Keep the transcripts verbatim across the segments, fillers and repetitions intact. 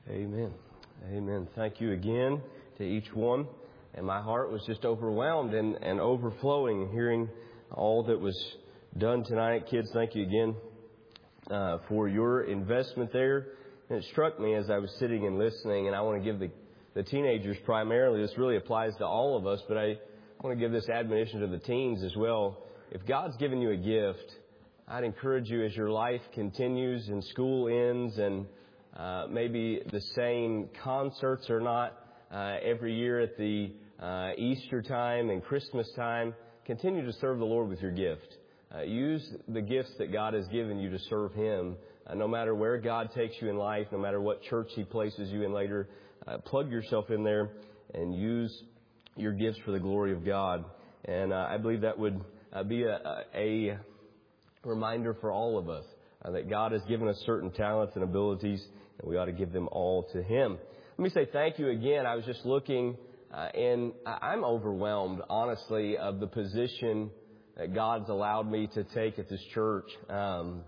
Amen. Amen. Thank you again to each one. And my heart was just overwhelmed and, and overflowing hearing all that was done tonight. Kids, thank you again uh, for your investment there. And it struck me as I was sitting and listening, and I want to give the, the teenagers primarily, this really applies to all of us, but I want to give this admonition to the teens as well. If God's given you a gift, I'd encourage you as your life continues and school ends and uh, maybe the same concerts are not uh, every year at the uh, Easter time and Christmas time, continue to serve the Lord with your gift. Uh, use the gifts that God has given you to serve Him. Uh, no matter where God takes you in life, no matter what church He places you in later, uh, plug yourself in there and use your gifts for the glory of God. And uh, I believe that would uh, be a, a reminder for all of us uh, that God has given us certain talents and abilities, and we ought to give them all to Him. Let me say thank you again. I was just looking, uh, and I'm overwhelmed, honestly, of the position that God's allowed me to take at this church. Um,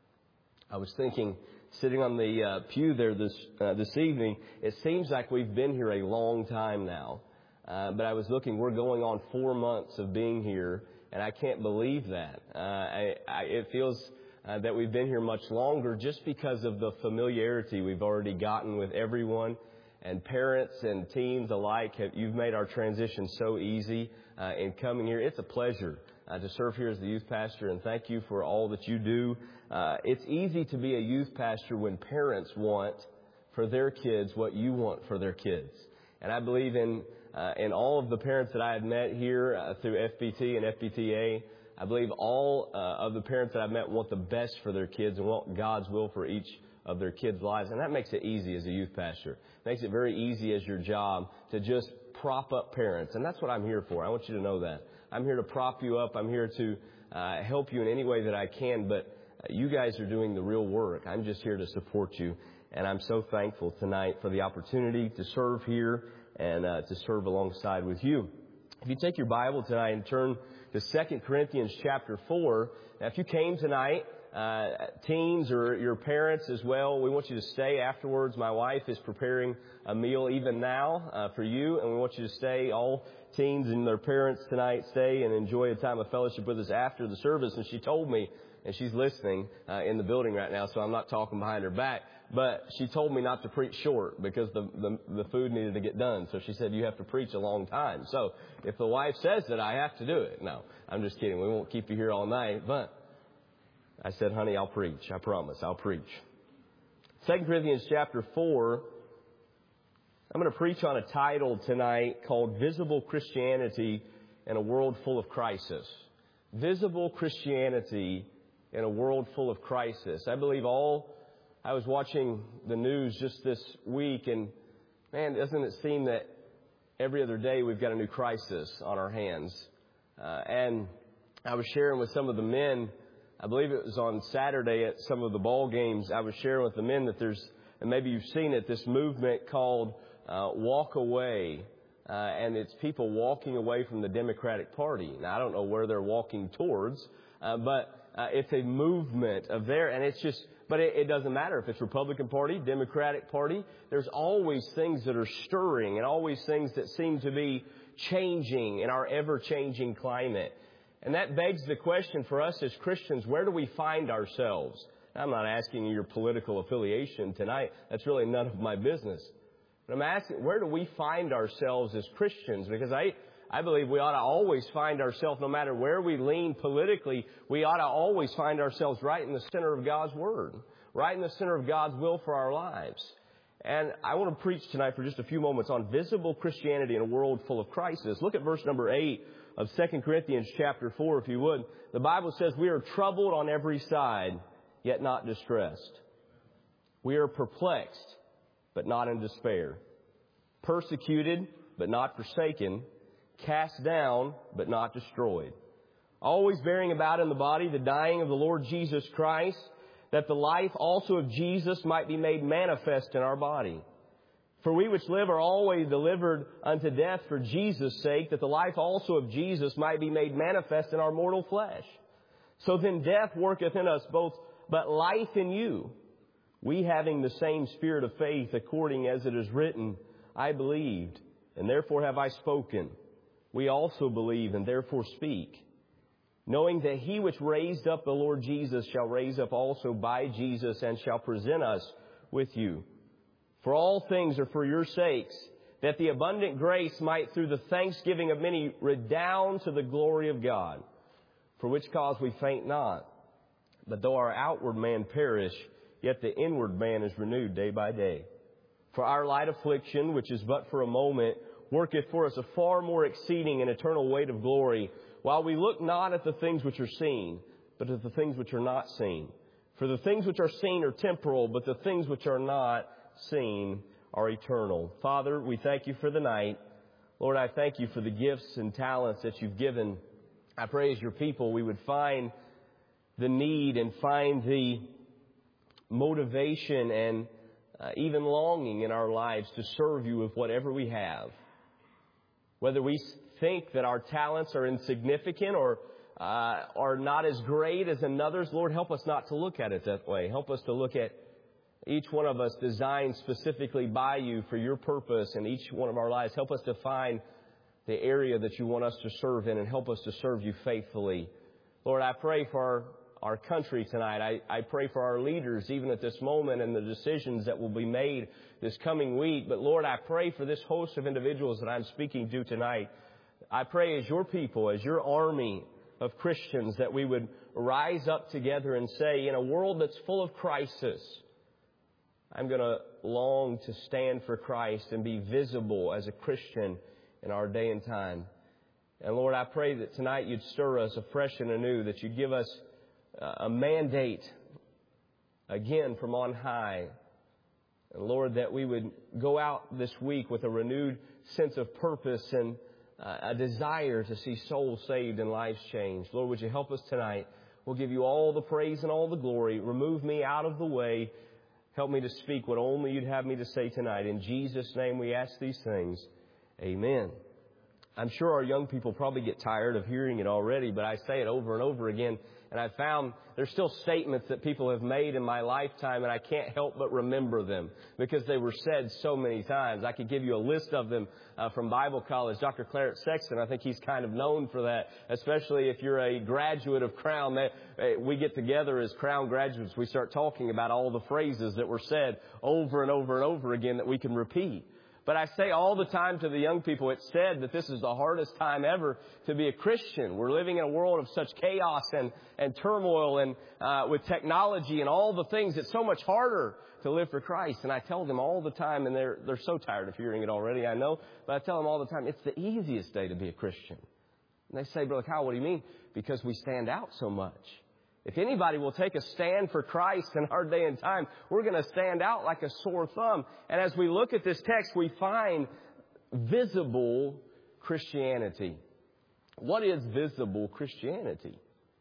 I was thinking, sitting on the uh, pew there this uh, this evening, it seems like we've been here a long time now. Uh, but I was looking, we're going on four months of being here, and I can't believe that. Uh, I, I, it feels uh, that we've been here much longer just because of the familiarity we've already gotten with everyone. And parents and teens alike, have, you've made our transition so easy uh, in coming here. It's a pleasure uh, to serve here as the youth pastor, and thank you for all that you do. Uh, it's easy to be a youth pastor when parents want for their kids what you want for their kids. And I believe in Uh, and all of the parents that I have met here uh, through F B T and F B T A, I believe all uh, of the parents that I've met want the best for their kids and want God's will for each of their kids' lives. And that makes it easy as a youth pastor. It makes it very easy as your job to just prop up parents. And that's what I'm here for. I want you to know that. I'm here to prop you up. I'm here to uh, help you in any way that I can. But uh, you guys are doing the real work. I'm just here to support you. And I'm so thankful tonight for the opportunity to serve here and uh, to serve alongside with you. If you take your Bible tonight and turn to Second Corinthians chapter four. Now, if you came tonight, uh, teens or your parents as well, we want you to stay afterwards. My wife is preparing a meal even now uh, for you, and we want you to stay. All teens and their parents tonight, stay and enjoy a time of fellowship with us after the service. And she told me, and she's listening uh, in the building right now, so I'm not talking behind her back, but she told me not to preach short because the, the the food needed to get done. So she said, you have to preach a long time. So if the wife says that, I have to do it. No, I'm just kidding. We won't keep you here all night. But I said, honey, I'll preach. I promise. I'll preach. Second Corinthians chapter four. I'm going to preach on a title tonight called Visible Christianity in a World Full of Crisis. Visible Christianity in a world full of crisis. I believe all... I was watching the news just this week, and man, doesn't it seem that every other day we've got a new crisis on our hands? Uh, and I was sharing with some of the men, I believe it was on Saturday at some of the ball games, I was sharing with the men that there's, and maybe you've seen it, this movement called uh, Walk Away. Uh, and it's people walking away from the Democratic Party. Now, I don't know where they're walking towards, uh, but uh, it's a movement of there, and it's just... But it, it doesn't matter if it's Republican Party, Democratic Party. There's always things that are stirring and always things that seem to be changing in our ever-changing climate. And that begs the question for us as Christians, where do we find ourselves? I'm not asking you your political affiliation tonight. That's really none of my business. But I'm asking, where do we find ourselves as Christians? Because I... I believe we ought to always find ourselves, no matter where we lean politically, we ought to always find ourselves right in the center of God's Word, right in the center of God's will for our lives. And I want to preach tonight for just a few moments on visible Christianity in a world full of crisis. Look at verse number eight of Second Corinthians chapter four, if you would. The Bible says, we are troubled on every side, yet not distressed. We are perplexed, but not in despair. Persecuted, but not forsaken. Cast down, but not destroyed. Always bearing about in the body the dying of the Lord Jesus Christ, that the life also of Jesus might be made manifest in our body. For we which live are always delivered unto death for Jesus' sake, that the life also of Jesus might be made manifest in our mortal flesh. So then death worketh in us both, but life in you. We, having the same spirit of faith, according as it is written, I believed, and therefore have I spoken. We also believe, and therefore speak, knowing that He which raised up the Lord Jesus shall raise up also by Jesus, and shall present us with you. For all things are for your sakes, that the abundant grace might through the thanksgiving of many redound to the glory of God. For which cause we faint not. But though our outward man perish, yet the inward man is renewed day by day. For our light affliction, which is but for a moment, worketh for us a far more exceeding and eternal weight of glory, while we look not at the things which are seen, but at the things which are not seen. For the things which are seen are temporal, but the things which are not seen are eternal. Father, we thank you for the night. Lord, I thank you for the gifts and talents that you've given. I pray as your people we would find the need and find the motivation and uh, even longing in our lives to serve you with whatever we have. Whether we think that our talents are insignificant or uh, are not as great as another's, Lord, help us not to look at it that way. Help us to look at each one of us designed specifically by you for your purpose in each one of our lives. Help us to find the area that you want us to serve in and help us to serve you faithfully. Lord, I pray for our, our country tonight. I, I pray for our leaders even at this moment and the decisions that will be made this coming week. But Lord, I pray for this host of individuals that I'm speaking to tonight. I pray as your people, as your army of Christians, that we would rise up together and say, in a world that's full of crisis, I'm going to long to stand for Christ and be visible as a Christian in our day and time. And Lord, I pray that tonight you'd stir us afresh and anew, that you'd give us a mandate again from on high. And Lord, that we would go out this week with a renewed sense of purpose and a desire to see souls saved and lives changed. Lord, would you help us tonight? We'll give you all the praise and all the glory. Remove me out of the way. Help me to speak what only you'd have me to say tonight. In Jesus' name we ask these things. Amen. I'm sure our young people probably get tired of hearing it already, but I say it over and over again. And I found there's still statements that people have made in my lifetime, and I can't help but remember them because they were said so many times. I could give you a list of them uh, from Bible college. Doctor Clarence Sexton, I think he's kind of known for that, especially if you're a graduate of Crown. That, uh, we get together as Crown graduates. We start talking about all the phrases that were said over and over and over again that we can repeat. But I say all the time to the young people, it's said that this is the hardest time ever to be a Christian. We're living in a world of such chaos and, and turmoil and uh, with technology and all the things. It's so much harder to live for Christ. And I tell them all the time, and they're, they're so tired of hearing it already, I know, but I tell them all the time, it's the easiest day to be a Christian. And they say, Brother Kyle, what do you mean? Because we stand out so much. If anybody will take a stand for Christ in our day and time, we're going to stand out like a sore thumb. And as we look at this text, we find visible Christianity. What is visible Christianity?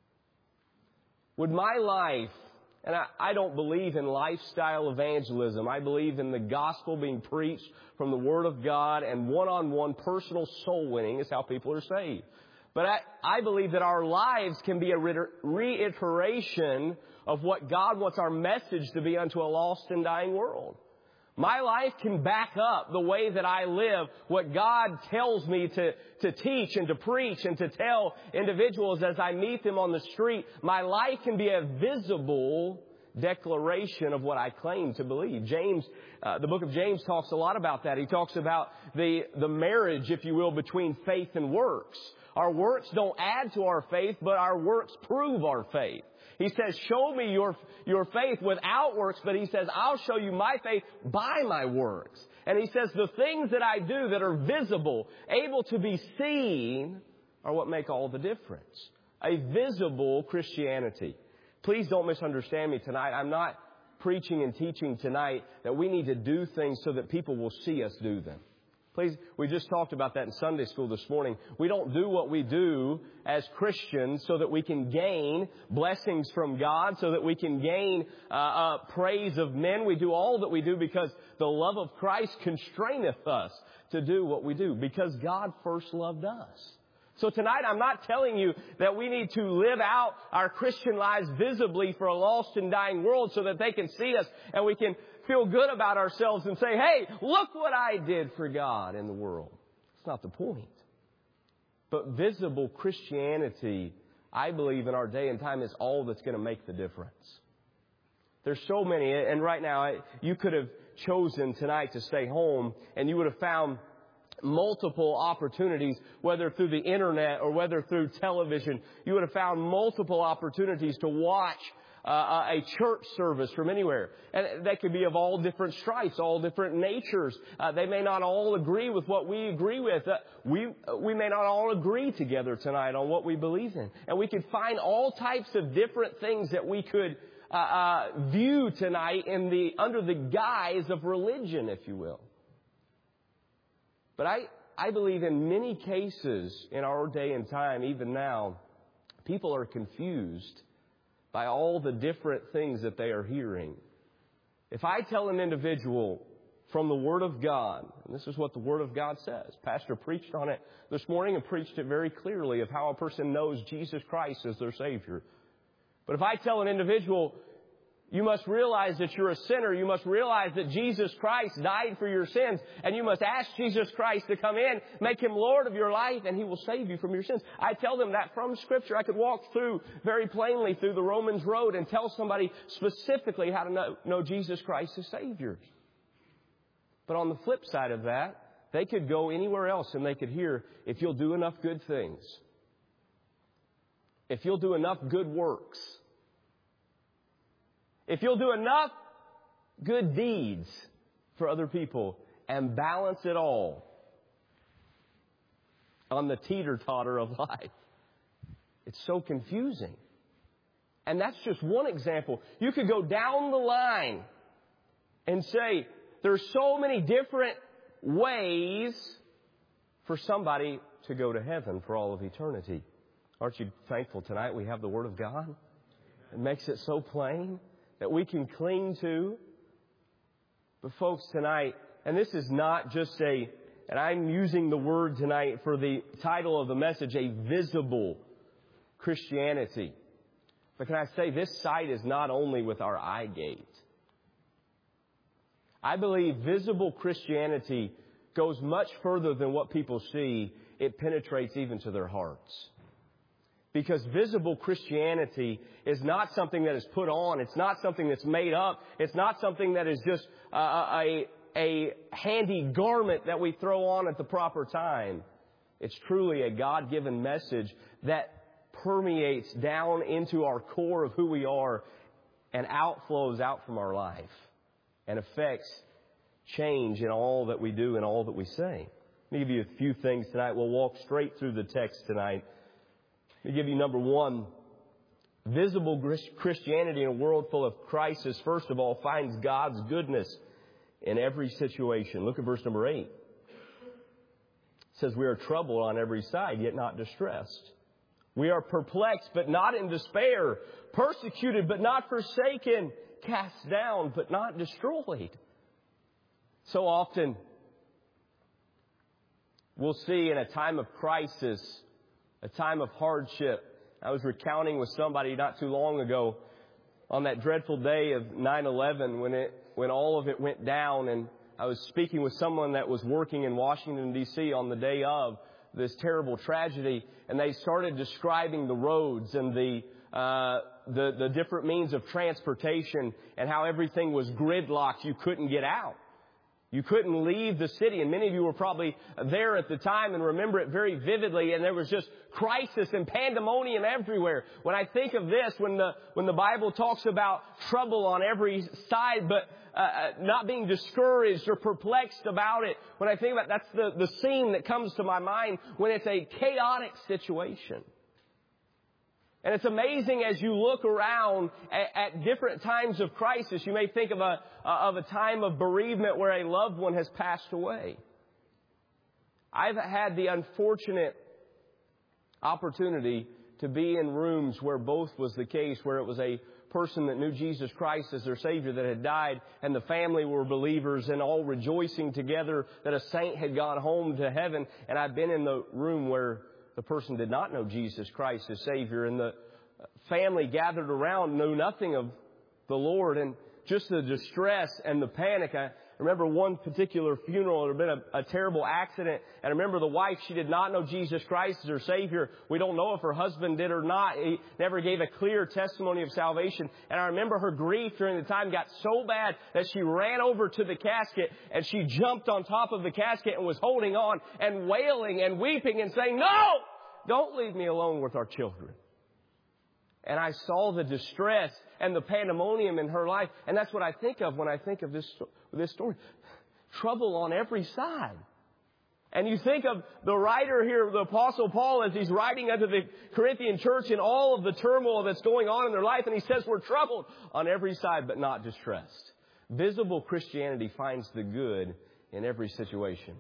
Would my life, and I, I don't believe in lifestyle evangelism. I believe in the gospel being preached from the Word of God, and one-on-one personal soul winning is how people are saved. But I, I believe that our lives can be a reiteration of what God wants our message to be unto a lost and dying world. My life can back up the way that I live, what God tells me to, to teach and to preach and to tell individuals as I meet them on the street. My life can be a visible declaration of what I claim to believe. James, uh, the book of James talks a lot about that. He talks about the, the marriage, if you will, between faith and works. Our works don't add to our faith, but our works prove our faith. He says, show me your, your faith without works, but he says, I'll show you my faith by my works. And he says, the things that I do that are visible, able to be seen, are what make all the difference. A visible Christianity. Please don't misunderstand me tonight. I'm not preaching and teaching tonight that we need to do things so that people will see us do them. Please, we just talked about that in Sunday school this morning. We don't do what we do as Christians so that we can gain blessings from God, so that we can gain uh, uh, praise of men. We do all that we do because the love of Christ constraineth us to do what we do, because God first loved us. So tonight I'm not telling you that we need to live out our Christian lives visibly for a lost and dying world so that they can see us and we can feel good about ourselves and say, hey, look what I did for God in the world. That's not the point. But visible Christianity, I believe in our day and time, is all that's going to make the difference. There's so many, and right now you could have chosen tonight to stay home and you would have found multiple opportunities, whether through the internet or whether through television. You would have found multiple opportunities to watch uh, a church service from anywhere. And they could be of all different stripes, all different natures. Uh, they may not all agree with what we agree with. Uh, we, we may not all agree together tonight on what we believe in. And we could find all types of different things that we could uh, uh, view tonight in the under the guise of religion, if you will. But I, I believe in many cases in our day and time, even now, people are confused by all the different things that they are hearing. If I tell an individual from the Word of God, and this is what the Word of God says, Pastor preached on it this morning and preached it very clearly of how a person knows Jesus Christ as their Savior. But if I tell an individual, you must realize that you're a sinner. You must realize that Jesus Christ died for your sins. And you must ask Jesus Christ to come in, make Him Lord of your life, and He will save you from your sins. I tell them that from Scripture. I could walk through very plainly through the Romans road and tell somebody specifically how to know, know Jesus Christ as Savior. But on the flip side of that, they could go anywhere else and they could hear, if you'll do enough good things, if you'll do enough good works, if you'll do enough good deeds for other people and balance it all on the teeter-totter of life, it's so confusing. And that's just one example. You could go down the line and say there's so many different ways for somebody to go to heaven for all of eternity. Aren't you thankful tonight we have the Word of God? It makes it so plain that we can cling to. But folks, tonight, and this is not just a, and I'm using the word tonight for the title of the message, a visible Christianity. But can I say, this sight is not only with our eye gate. I believe visible Christianity goes much further than what people see. It penetrates even to their hearts. Because visible Christianity is not something that is put on. It's not something that's made up. It's not something that is just a, a, a handy garment that we throw on at the proper time. It's truly a God-given message that permeates down into our core of who we are and outflows out from our life and affects change in all that we do and all that we say. Let me give you a few things tonight. We'll walk straight through the text tonight. Let me give you number one. Visible Christianity in a world full of crisis, first of all, finds God's goodness in every situation. Look at verse number eight. It says, we are troubled on every side, yet not distressed. We are perplexed, but not in despair. Persecuted, but not forsaken. Cast down, but not destroyed. So often, we'll see in a time of crisis, a time of hardship. I was recounting with somebody not too long ago on that dreadful day of nine eleven when it when all of it went down, and I was speaking with someone that was working in Washington, D C on the day of this terrible tragedy, and they started describing the roads and the uh, the, the different means of transportation and how everything was gridlocked. You couldn't get out. You couldn't leave the city, and many of you were probably there at the time and remember it very vividly, and there was just crisis and pandemonium everywhere. When I think of this, when the when the Bible talks about trouble on every side, but uh, not being discouraged or perplexed about it, when I think about that's the, the scene that comes to my mind when it's a chaotic situation. And it's amazing as you look around at, at different times of crisis. You may think of a, of a time of bereavement where a loved one has passed away. I've had the unfortunate opportunity to be in rooms where both was the case, where it was a person that knew Jesus Christ as their Savior that had died, and the family were believers and all rejoicing together that a saint had gone home to heaven. And I've been in the room where the person did not know Jesus Christ as Savior, and the family gathered around knew nothing of the Lord, and just the distress and the panic. I remember one particular funeral, there had been a, a terrible accident, and I remember the wife, she did not know Jesus Christ as her Savior. We don't know if her husband did or not. He never gave a clear testimony of salvation. And I remember her grief during the time got so bad that she ran over to the casket and she jumped on top of the casket and was holding on and wailing and weeping and saying, "No! Don't leave me alone with our children." And I saw the distress and the pandemonium in her life. And that's what I think of when I think of this, this story. Trouble on every side. And you think of the writer here, the Apostle Paul, as he's writing unto the Corinthian church in all of the turmoil that's going on in their life. And he says we're troubled on every side, but not distressed. Visible Christianity finds the good in every situation.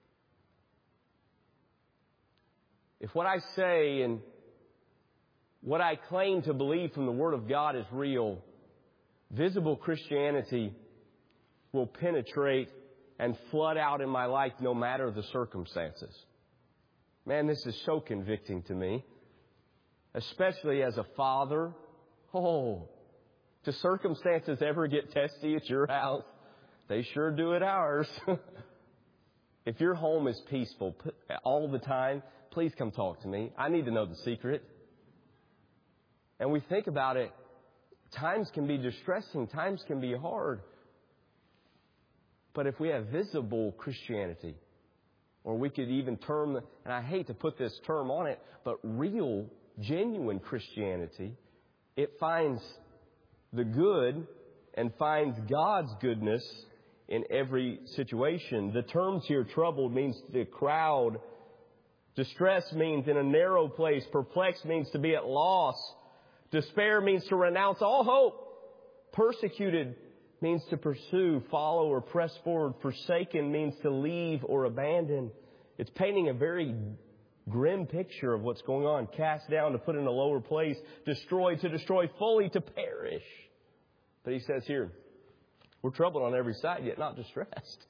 If what I say and what I claim to believe from the Word of God is real, visible Christianity will penetrate and flood out in my life no matter the circumstances. Man, this is so convicting to me, especially as a father. Oh, do circumstances ever get testy at your house? They sure do at ours. If your home is peaceful all the time, please come talk to me. I need to know the secret. And we think about it, times can be distressing, times can be hard. But if we have visible Christianity, or we could even term, and I hate to put this term on it, but real, genuine Christianity, it finds the good and finds God's goodness in every situation. The terms here, troubled means the crowd. Distress means in a narrow place. Perplexed means to be at loss. Despair means to renounce all hope. Persecuted means to pursue, follow, or press forward. Forsaken means to leave or abandon. It's painting a very grim picture of what's going on. Cast down, to put in a lower place. Destroyed, to destroy fully, to perish. But he says here, we're troubled on every side, yet not distressed.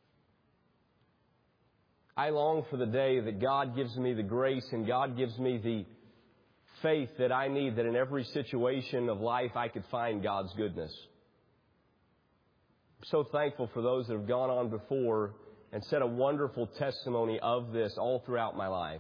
I long for the day that God gives me the grace and God gives me the faith that I need, that in every situation of life I could find God's goodness. I'm so thankful for those that have gone on before and set a wonderful testimony of this all throughout my life.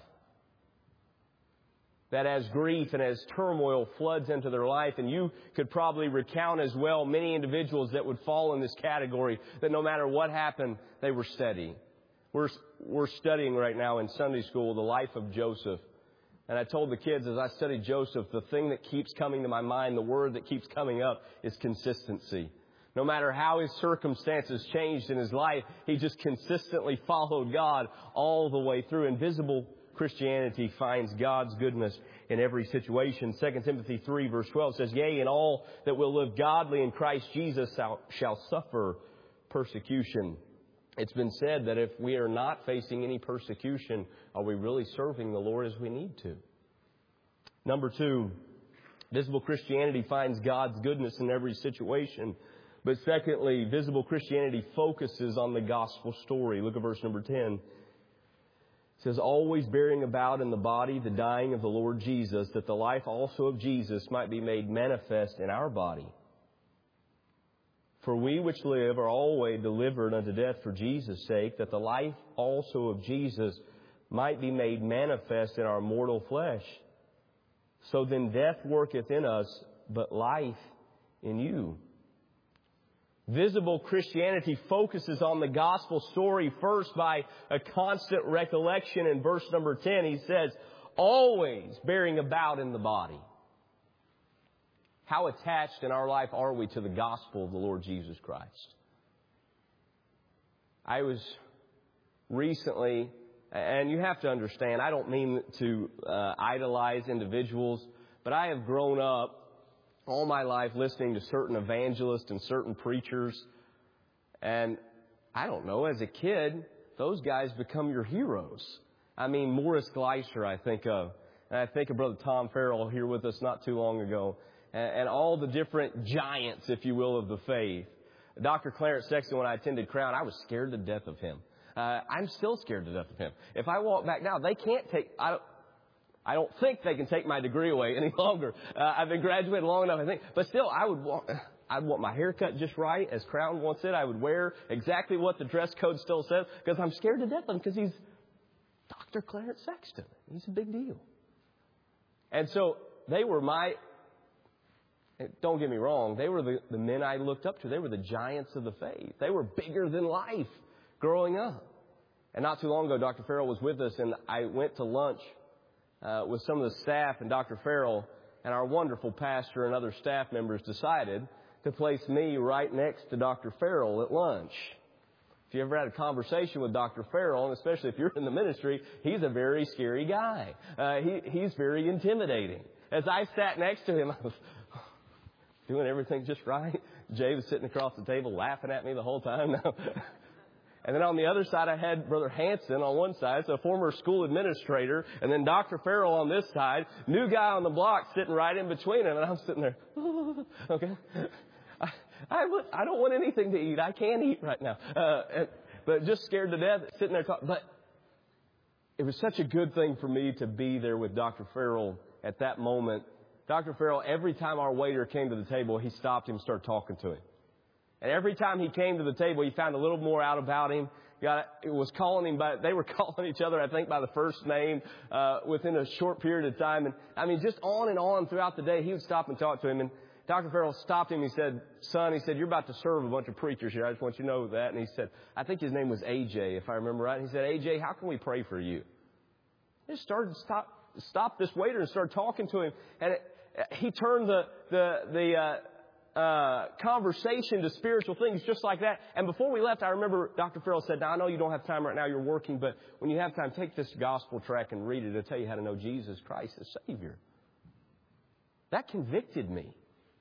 That as grief and as turmoil floods into their life, and you could probably recount as well many individuals that would fall in this category, that no matter what happened, they were steady. We're, we're studying right now in Sunday school the life of Joseph. And I told the kids as I studied Joseph, the thing that keeps coming to my mind, the word that keeps coming up is consistency. No matter how his circumstances changed in his life, he just consistently followed God all the way through. Invisible Christianity finds God's goodness in every situation. Second Timothy three verse twelve says, "Yea, and all that will live godly in Christ Jesus shall suffer persecution." It's been said that if we are not facing any persecution, are we really serving the Lord as we need to? Number two, visible Christianity finds God's goodness in every situation. But secondly, visible Christianity focuses on the gospel story. Look at verse number ten. It says, "Always bearing about in the body the dying of the Lord Jesus, that the life also of Jesus might be made manifest in our body. For we which live are always delivered unto death for Jesus' sake, that the life also of Jesus might be made manifest in our mortal flesh. So then death worketh in us, but life in you." Visible Christianity focuses on the gospel story first by a constant recollection. In verse number ten, he says, "Always bearing about in the body." How attached in our life are we to the gospel of the Lord Jesus Christ? I was recently, and you have to understand, I don't mean to uh, idolize individuals, but I have grown up all my life listening to certain evangelists and certain preachers. And I don't know, as a kid, those guys become your heroes. I mean, Morris Gleiser I think of. And I think of Brother Tom Farrell here with us not too long ago. And all the different giants, if you will, of the faith. Doctor Clarence Sexton, when I attended Crown, I was scared to death of him. Uh, I'm still scared to death of him. If I walk back now, they can't take... I, I don't think they can take my degree away any longer. Uh, I've been graduated long enough, I think. But still, I would want, I'd want my haircut just right, as Crown wants it. I would wear exactly what the dress code still says, because I'm scared to death of him, because he's Doctor Clarence Sexton. He's a big deal. And so they were my, don't get me wrong, they were the, the men I looked up to. They were the giants of the faith. They were bigger than life growing up. And not too long ago, Doctor Farrell was with us, and I went to lunch uh, with some of the staff and Doctor Farrell, and our wonderful pastor and other staff members decided to place me right next to Doctor Farrell at lunch. If you ever had a conversation with Doctor Farrell, and especially if you're in the ministry, he's a very scary guy. Uh, he, he's very intimidating. As I sat next to him, I was doing everything just right. Jay was sitting across the table laughing at me the whole time. No. And then on the other side, I had Brother Hanson on one side, so a former school administrator, and then Doctor Farrell on this side, new guy on the block sitting right in between them, and I'm sitting there, okay. I, I, I don't want anything to eat. I can't eat right now. Uh, and, but just scared to death sitting there talking. But it was such a good thing for me to be there with Doctor Farrell at that moment. Doctor Farrell, every time our waiter came to the table, he stopped him and started talking to him. And every time he came to the table, he found a little more out about him. Got, it was calling him by, they were calling each other, I think, by the first name uh, within a short period of time. And I mean, just on and on throughout the day, he would stop and talk to him. And Doctor Farrell stopped him. He said, son, he said, you're about to serve a bunch of preachers here. I just want you to know that. And he said, I think his name was A J, if I remember right. And he said, A J, how can we pray for you? He just started to stop, stop this waiter and started talking to him. And it, he turned the, the, the, uh, uh, conversation to spiritual things just like that. And before we left, I remember Doctor Farrell said, now I know you don't have time right now. You're working, but when you have time, take this gospel tract and read it. It'll tell you how to know Jesus Christ as Savior. That convicted me.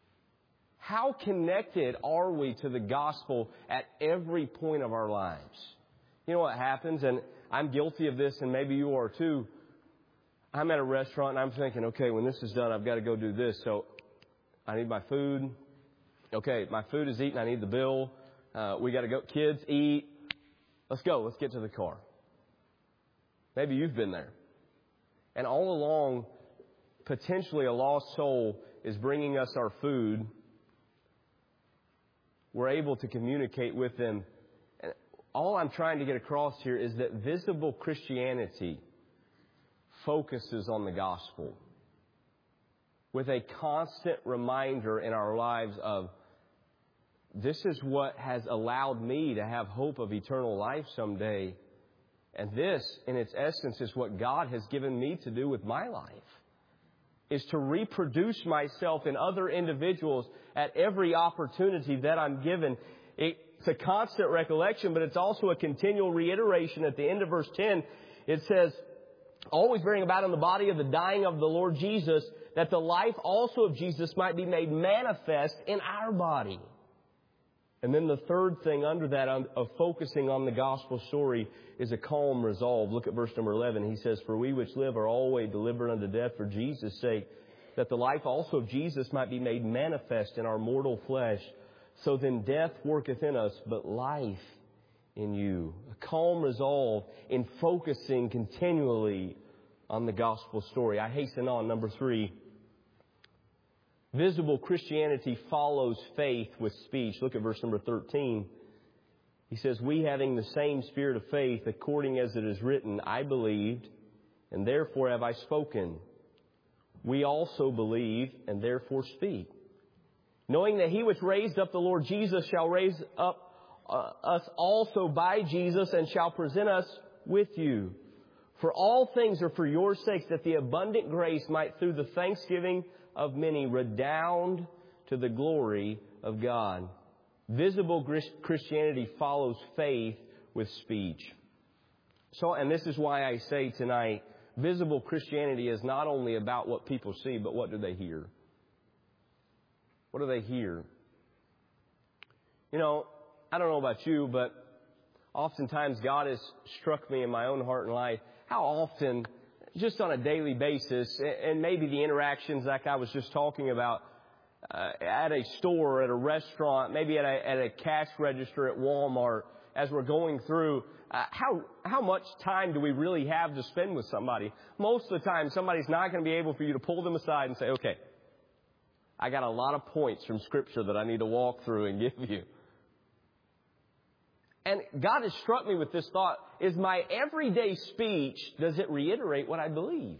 How connected are we to the gospel at every point of our lives? You know what happens, and I'm guilty of this, and maybe you are too. I'm at a restaurant, and I'm thinking, okay, when this is done, I've got to go do this. So I need my food. Okay, my food is eaten. I need the bill. Uh, we got to go. Kids, eat. Let's go. Let's get to the car. Maybe you've been there. And all along, potentially a lost soul is bringing us our food. We're able to communicate with them. And all I'm trying to get across here is that visible Christianity focuses on the gospel with a constant reminder in our lives of this is what has allowed me to have hope of eternal life someday. And this, in its essence, is what God has given me to do with my life. Is to reproduce myself in other individuals at every opportunity that I'm given. It's a constant recollection, but it's also a continual reiteration. At the end of verse ten, it says, always bearing about in the body of the dying of the Lord Jesus, that the life also of Jesus might be made manifest in our body. And then the third thing under that of focusing on the gospel story is a calm resolve. Look at verse number eleven. He says, for we which live are always delivered unto death for Jesus' sake, that the life also of Jesus might be made manifest in our mortal flesh. So then death worketh in us, but life in you. A calm resolve in focusing continually on the gospel story. I hasten on. Number three. Visible Christianity follows faith with speech. Look at verse number thirteen. He says, we having the same spirit of faith, according as it is written, I believed, and therefore have I spoken. We also believe, and therefore speak. Knowing that he which raised up the Lord Jesus shall raise up uh, us also by Jesus, and shall present us with you. For all things are for your sakes, that the abundant grace might through the thanksgiving of many redound to the glory of God. Visible Christianity follows faith with speech. So, and this is why I say tonight, visible Christianity is not only about what people see, but what do they hear? What do they hear? You know, I don't know about you, but oftentimes God has struck me in my own heart and life. How often, just on a daily basis, and maybe the interactions like I was just talking about uh, at a store, at a restaurant, maybe at a, at a cash register at Walmart, as we're going through, uh, how how much time do we really have to spend with somebody? Most of the time, somebody's not going to be able for you to pull them aside and say, okay, I got a lot of points from Scripture that I need to walk through and give you. And God has struck me with this thought, is my everyday speech, does it reiterate what I believe?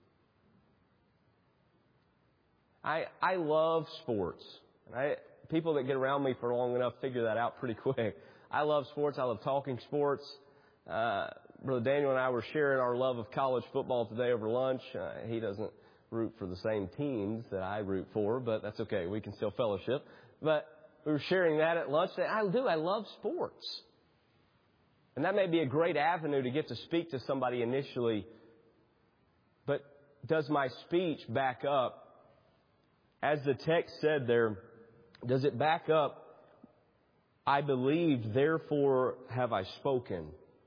I I love sports. And I, people that get around me for long enough figure that out pretty quick. I love sports. I love talking sports. Uh, Brother Daniel and I were sharing our love of college football today over lunch. Uh, he doesn't root for the same teams that I root for, but that's okay. We can still fellowship. But we were sharing that at lunch. I do. I love sports. And that may be a great avenue to get to speak to somebody initially. But does my speech back up? As the text said there, does it back up, I believed, therefore have I spoken?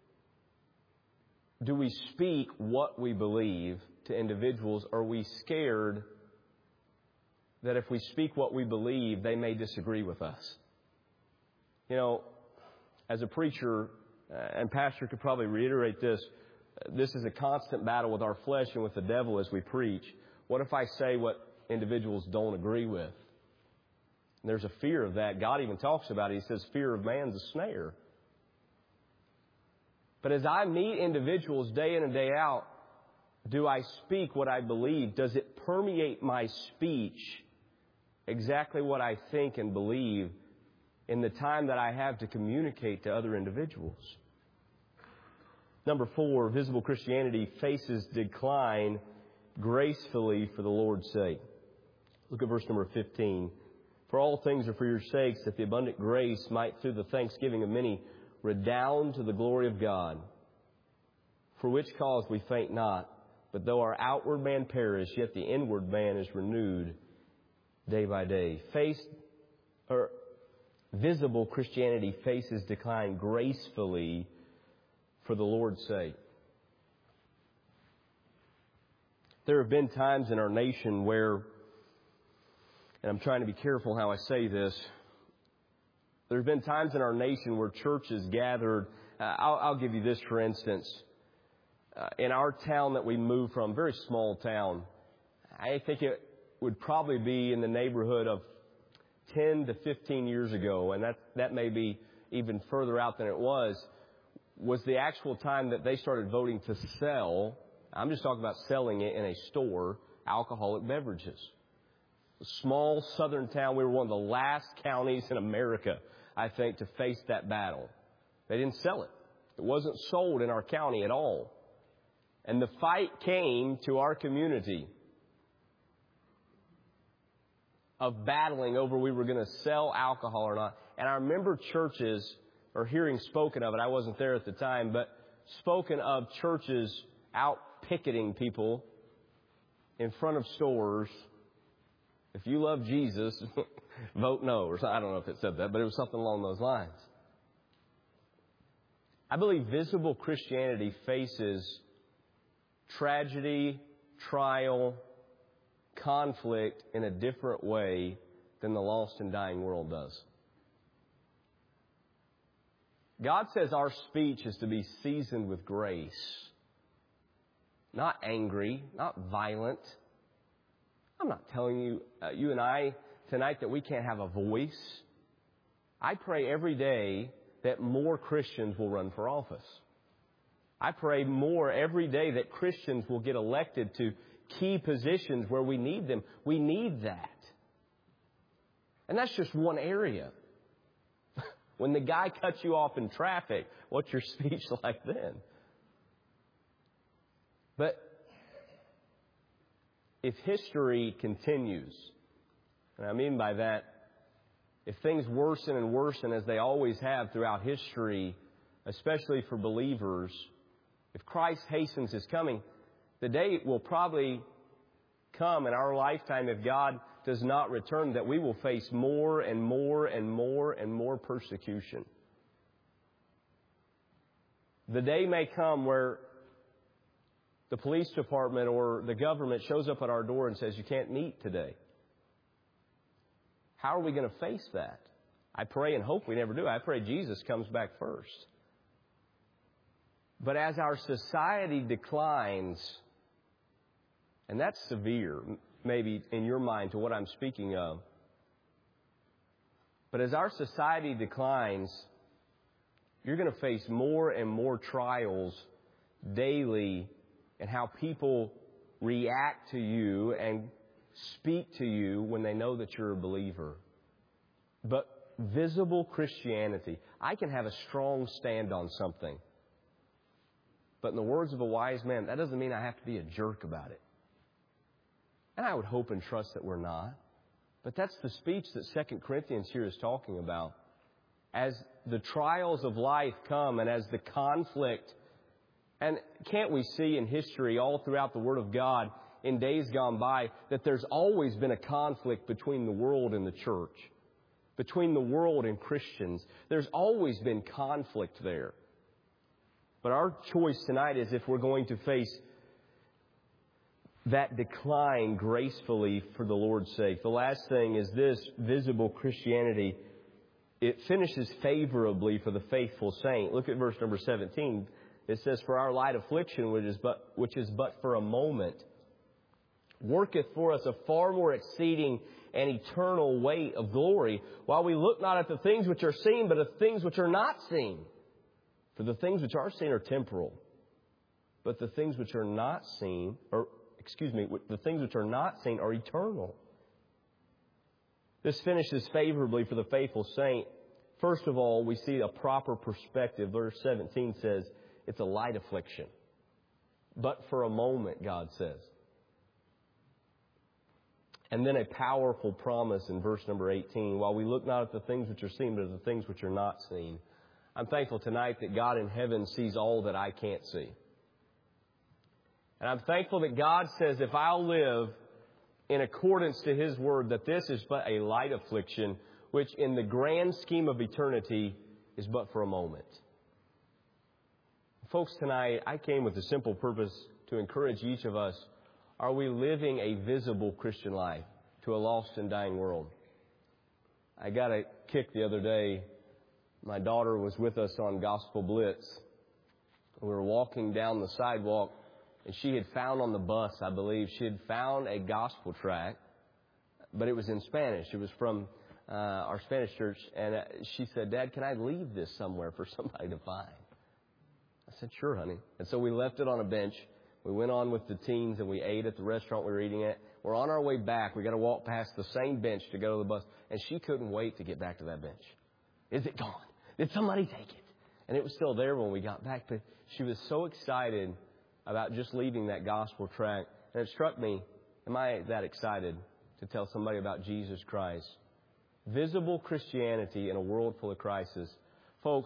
Do we speak what we believe to individuals? Or are we scared that if we speak what we believe, they may disagree with us? You know, as a preacher, uh, and pastor could probably reiterate this, this is a constant battle with our flesh and with the devil as we preach. What if I say what individuals don't agree with? And there's a fear of that. God even talks about it. He says fear of man's a snare. But as I meet individuals day in and day out, do I speak what I believe? Does it permeate my speech exactly what I think and believe in the time that I have to communicate to other individuals? Number four, visible Christianity faces decline gracefully for the Lord's sake. Look at verse number fifteen. For all things are for your sakes, that the abundant grace might through the thanksgiving of many redound to the glory of God. For which cause we faint not, but though our outward man perish, yet the inward man is renewed day by day. Face, or visible Christianity faces decline gracefully for the Lord's sake. There have been times in our nation where, and I'm trying to be careful how I say this, there have been times in our nation where churches gathered. Uh, I'll, I'll give you this for instance. Uh, in our town that we moved from, very small town, I think it would probably be in the neighborhood of ten to fifteen years ago, and that, that may be even further out than it was, was the actual time that they started voting to sell, I'm just talking about selling it in a store, alcoholic beverages. A small southern town. We were one of the last counties in America, I think, to face that battle. They didn't sell it. It wasn't sold in our county at all. And the fight came to our community of battling over we were going to sell alcohol or not. And I remember churches, or hearing spoken of it, I wasn't there at the time, but spoken of churches out picketing people in front of stores. If you love Jesus, vote no. Or I don't know if it said that, but it was something along those lines. I believe visible Christianity faces tragedy, trial, conflict in a different way than the lost and dying world does. God says our speech is to be seasoned with grace. Not angry, not violent. I'm not telling you, uh, you and I, tonight that we can't have a voice. I pray every day that more Christians will run for office. I pray more every day that Christians will get elected to key positions where we need them. We need that. And that's just one area. When the guy cuts you off in traffic, what's your speech like then? But if history continues, and I mean by that, if things worsen and worsen as they always have throughout history, especially for believers, if Christ hastens His coming, the day will probably come in our lifetime, if God does not return, that we will face more and more and more and more persecution. The day may come where the police department or the government shows up at our door and says, you can't meet today. How are we going to face that? I pray and hope we never do. I pray Jesus comes back first. But as our society declines, and that's severe, maybe in your mind, to what I'm speaking of. But as our society declines, you're going to face more and more trials daily in how people react to you and speak to you when they know that you're a believer. But visible Christianity, I can have a strong stand on something. But in the words of a wise man, that doesn't mean I have to be a jerk about it. And I would hope and trust that we're not. But that's the speech that Second Corinthians here is talking about. As the trials of life come and as the conflict, and can't we see in history all throughout the Word of God in days gone by that there's always been a conflict between the world and the church, between the world and Christians. There's always been conflict there. But our choice tonight is if we're going to face that decline gracefully for the Lord's sake. The last thing is this: visible Christianity, it finishes favorably for the faithful saint. Look at verse number seventeen. It says, "For our light affliction, which is but, which is but for a moment, worketh for us a far more exceeding and eternal weight of glory, while we look not at the things which are seen, but at the things which are not seen. For the things which are seen are temporal, but the things which are not seen, or excuse me, the things which are not seen are eternal." This finishes favorably for the faithful saint. First of all, we see a proper perspective. Verse seventeen says it's a light affliction. But for a moment, God says. And then a powerful promise in verse number eighteen. While we look not at the things which are seen, but at the things which are not seen. I'm thankful tonight that God in heaven sees all that I can't see. And I'm thankful that God says if I'll live in accordance to His Word, that this is but a light affliction, which in the grand scheme of eternity is but for a moment. Folks, tonight I came with the simple purpose to encourage each of us. Are we living a visible Christian life to a lost and dying world? I got a kick the other day. My daughter was with us on Gospel Blitz. We were walking down the sidewalk, and she had found on the bus, I believe, she had found a gospel tract, but it was in Spanish. It was from uh, our Spanish church, and uh, she said, "Dad, can I leave this somewhere for somebody to find?" I said, "Sure, honey." And so we left it on a bench. We went on with the teens, and we ate at the restaurant we were eating at. We're on our way back. We got to walk past the same bench to go to the bus, and she couldn't wait to get back to that bench. Is it gone? Did somebody take it? And it was still there when we got back, but she was so excited about just leaving that gospel tract. And it struck me, am I that excited to tell somebody about Jesus Christ? Visible Christianity in a world full of crisis. Folks,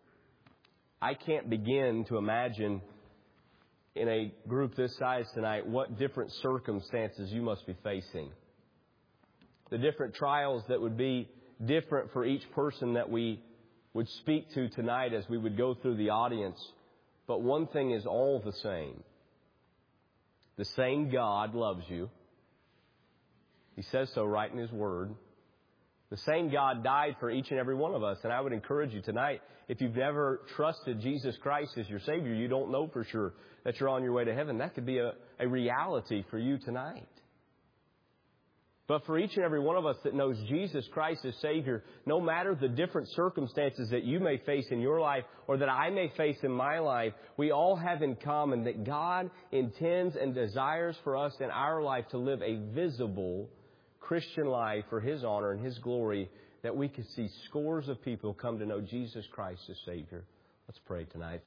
I can't begin to imagine in a group this size tonight what different circumstances you must be facing. The different trials that would be different for each person that we would speak to tonight as we would go through the audience. But one thing is all the same. The same God loves you. He says so right in His Word. The same God died for each and every one of us. And I would encourage you tonight, if you've never trusted Jesus Christ as your Savior, you don't know for sure that you're on your way to heaven. That could be a, a reality for you tonight. But for each and every one of us that knows Jesus Christ as Savior, no matter the different circumstances that you may face in your life or that I may face in my life, we all have in common that God intends and desires for us in our life to live a visible Christian life for His honor and His glory, that we could see scores of people come to know Jesus Christ as Savior. Let's pray tonight.